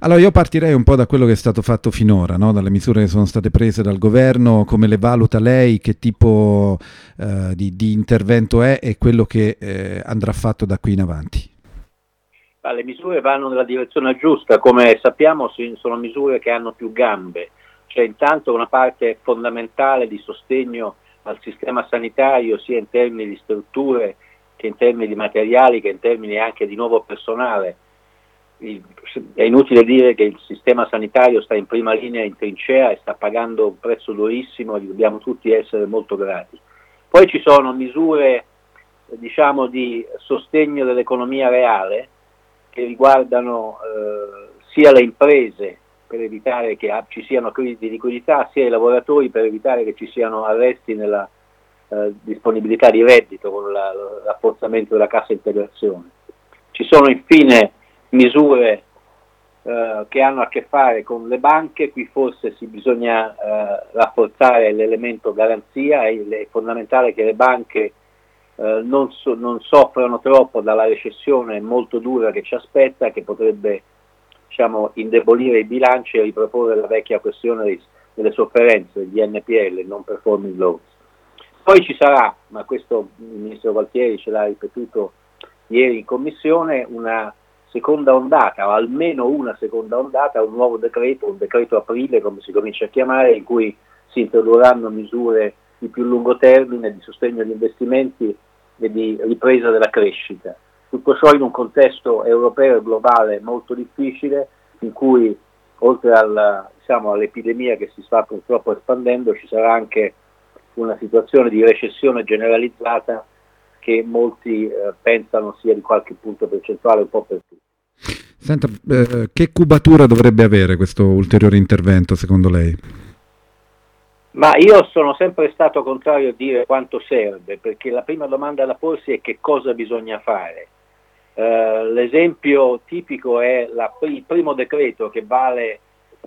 Allora io partirei un po' da quello che è stato fatto finora, no? Dalle misure che sono state prese dal governo, come le valuta lei, che tipo di intervento è e quello che andrà fatto da qui in avanti. Le misure vanno nella direzione giusta, come sappiamo sono misure che hanno più gambe, c'è intanto una parte fondamentale di sostegno al sistema sanitario sia in termini di strutture che in termini di materiali che in termini anche di nuovo personale. È inutile dire che il sistema sanitario sta in prima linea in trincea e sta pagando un prezzo durissimo e dobbiamo tutti essere molto grati. Poi ci sono misure diciamo di sostegno dell'economia reale che riguardano sia le imprese per evitare che ci siano crisi di liquidità, sia i lavoratori per evitare che ci siano arresti nella disponibilità di reddito con il rafforzamento della cassa integrazione. Ci sono infine misure che hanno a che fare con le banche, qui forse bisogna rafforzare l'elemento garanzia, è fondamentale che le banche non soffrano troppo dalla recessione molto dura che ci aspetta, che potrebbe indebolire i bilanci e riproporre la vecchia questione delle sofferenze, degli NPL, non performing loans. Poi ci sarà, ma questo il ministro Gualtieri ce l'ha ripetuto ieri in commissione, una seconda ondata, o almeno una seconda ondata, un nuovo decreto, un decreto aprile come si comincia a chiamare, in cui si introdurranno misure di più lungo termine, di sostegno agli investimenti e di ripresa della crescita. Tutto ciò in un contesto europeo e globale molto difficile, in cui oltre all'epidemia che si sta purtroppo espandendo, ci sarà anche una situazione di recessione generalizzata che molti pensano sia di qualche punto percentuale un po' per tutti. Senta, che cubatura dovrebbe avere questo ulteriore intervento secondo lei? Ma io sono sempre stato contrario a dire quanto serve, perché la prima domanda da porsi è che cosa bisogna fare. L'esempio tipico è il primo decreto che vale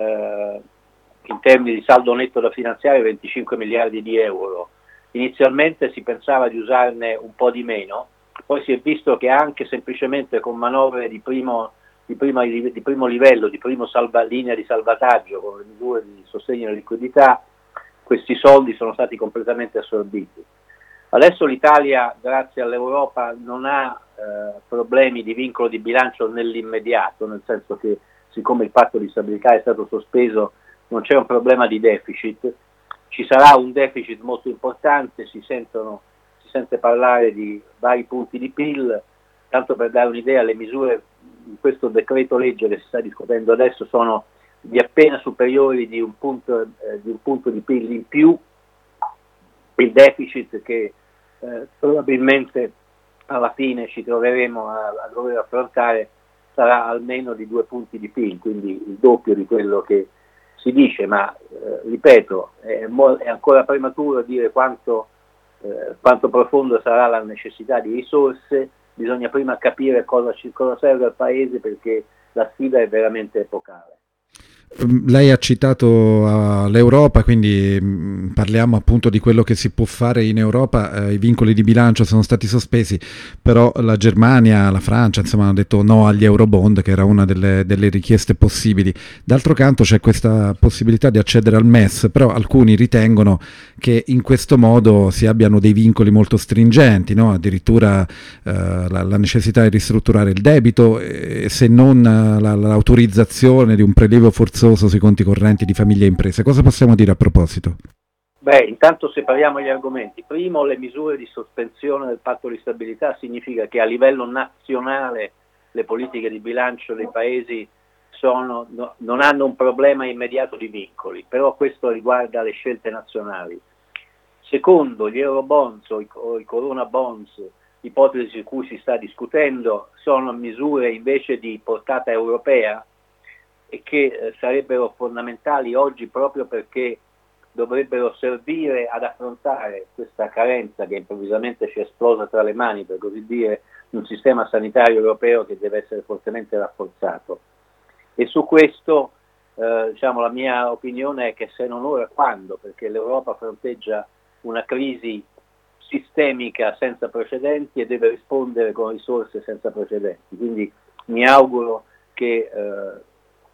in termini di saldo netto da finanziare 25 miliardi di euro. Inizialmente si pensava di usarne un po' di meno, poi si è visto che anche semplicemente con manovre di primo livello, di linea di salvataggio, con le misure di sostegno alla liquidità, questi soldi sono stati completamente assorbiti. Adesso l'Italia, grazie all'Europa, non ha problemi di vincolo di bilancio nell'immediato, nel senso che siccome il patto di stabilità è stato sospeso non c'è un problema di deficit, ci sarà un deficit molto importante, si sente parlare di vari punti di PIL, tanto per dare un'idea, le misure in questo decreto legge che si sta discutendo adesso sono di appena superiori di un punto di PIL in più. Il deficit che probabilmente alla fine ci troveremo a dover affrontare sarà almeno di 2 punti di PIL, quindi il doppio di quello che si dice, ma ripeto, è ancora prematuro dire quanto profonda sarà la necessità di risorse, bisogna prima capire cosa serve al Paese, perché la sfida è veramente epocale. Lei ha citato l'Europa, quindi parliamo appunto di quello che si può fare in Europa. I vincoli di bilancio sono stati sospesi, però la Germania, la Francia, insomma, hanno detto no agli Eurobond, che era una delle richieste possibili. D'altro canto c'è questa possibilità di accedere al MES, però alcuni ritengono che in questo modo si abbiano dei vincoli molto stringenti, no? Addirittura la necessità di ristrutturare il debito, se non l'autorizzazione di un prelievo forzoso sui conti correnti di famiglie e imprese. Cosa possiamo dire a proposito? Intanto separiamo gli argomenti. Primo, le misure di sospensione del patto di stabilità significa che a livello nazionale le politiche di bilancio dei paesi non hanno un problema immediato di vincoli, però questo riguarda le scelte nazionali. Secondo, gli Eurobonds o i Corona Bonds, ipotesi su cui si sta discutendo, sono misure invece di portata europea e che sarebbero fondamentali oggi proprio perché dovrebbero servire ad affrontare questa carenza che improvvisamente ci è esplosa tra le mani, per così dire, un sistema sanitario europeo che deve essere fortemente rafforzato. E su questo la mia opinione è che se non ora quando, perché l'Europa fronteggia una crisi sistemica senza precedenti e deve rispondere con risorse senza precedenti. Quindi mi auguro che ci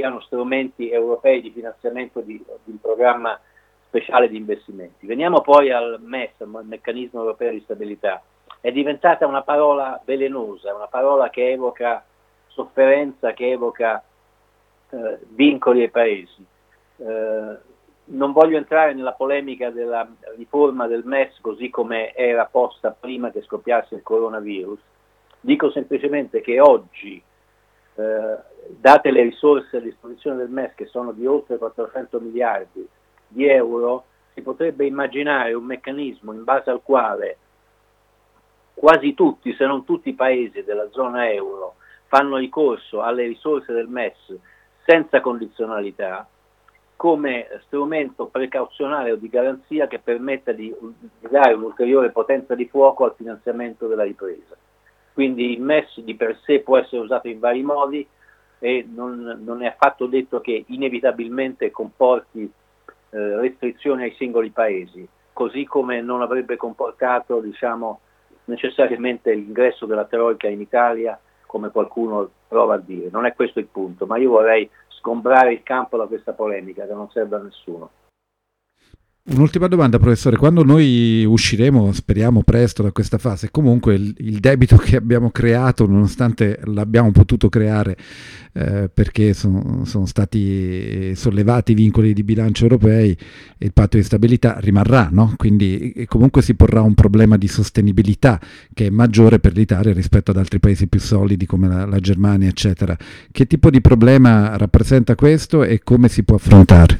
siano strumenti europei di finanziamento di un programma speciale di investimenti. Veniamo poi al MES, il meccanismo europeo di stabilità. È diventata una parola velenosa, una parola che evoca sofferenza, che evoca vincoli ai paesi. Non voglio entrare nella polemica della riforma del MES così come era posta prima che scoppiasse il coronavirus. Dico semplicemente che oggi, date le risorse a disposizione del MES, che sono di oltre 400 miliardi di euro, si potrebbe immaginare un meccanismo in base al quale quasi tutti, se non tutti i paesi della zona euro, fanno ricorso alle risorse del MES senza condizionalità, come strumento precauzionale o di garanzia che permetta di dare un'ulteriore potenza di fuoco al finanziamento della ripresa. Quindi il MES di per sé può essere usato in vari modi e non è affatto detto che inevitabilmente comporti restrizioni ai singoli paesi, così come non avrebbe comportato, necessariamente l'ingresso della Troika in Italia, come qualcuno prova a dire. Non è questo il punto, ma io vorrei sgombrare il campo da questa polemica che non serve a nessuno. Un'ultima domanda, professore. Quando noi usciremo, speriamo presto, da questa fase, comunque il debito che abbiamo creato, nonostante l'abbiamo potuto creare perché sono stati sollevati i vincoli di bilancio europei e il patto di stabilità, rimarrà, no? Quindi comunque si porrà un problema di sostenibilità che è maggiore per l'Italia rispetto ad altri paesi più solidi come la Germania, eccetera. Che tipo di problema rappresenta questo e come si può affrontare?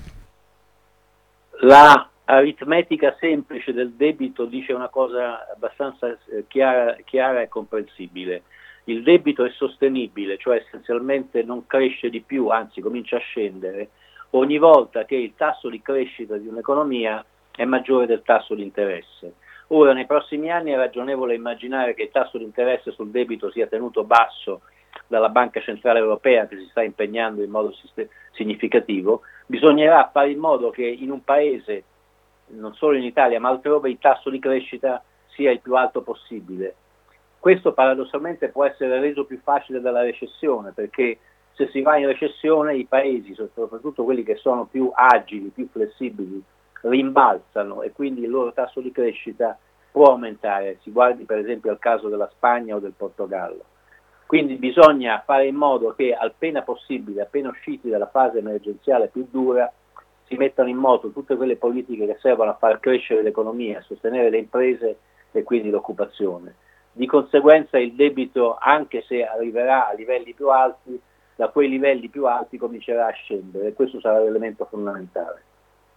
La aritmetica semplice del debito dice una cosa abbastanza chiara e comprensibile. Il debito è sostenibile, cioè essenzialmente non cresce di più, anzi comincia a scendere, ogni volta che il tasso di crescita di un'economia è maggiore del tasso di interesse. Ora, nei prossimi anni è ragionevole immaginare che il tasso di interesse sul debito sia tenuto basso dalla Banca Centrale Europea, che si sta impegnando in modo significativo. Bisognerà fare in modo che in un paese, non solo in Italia ma altrove, il tasso di crescita sia il più alto possibile. Questo paradossalmente può essere reso più facile dalla recessione, perché se si va in recessione i paesi, soprattutto quelli che sono più agili, più flessibili, rimbalzano e quindi il loro tasso di crescita può aumentare. Si guardi per esempio al caso della Spagna o del Portogallo. Quindi bisogna fare in modo che appena possibile, appena usciti dalla fase emergenziale più dura, si mettano in moto tutte quelle politiche che servono a far crescere l'economia, a sostenere le imprese e quindi l'occupazione. Di conseguenza il debito, anche se arriverà a livelli più alti, da quei livelli più alti comincerà a scendere e questo sarà l'elemento fondamentale.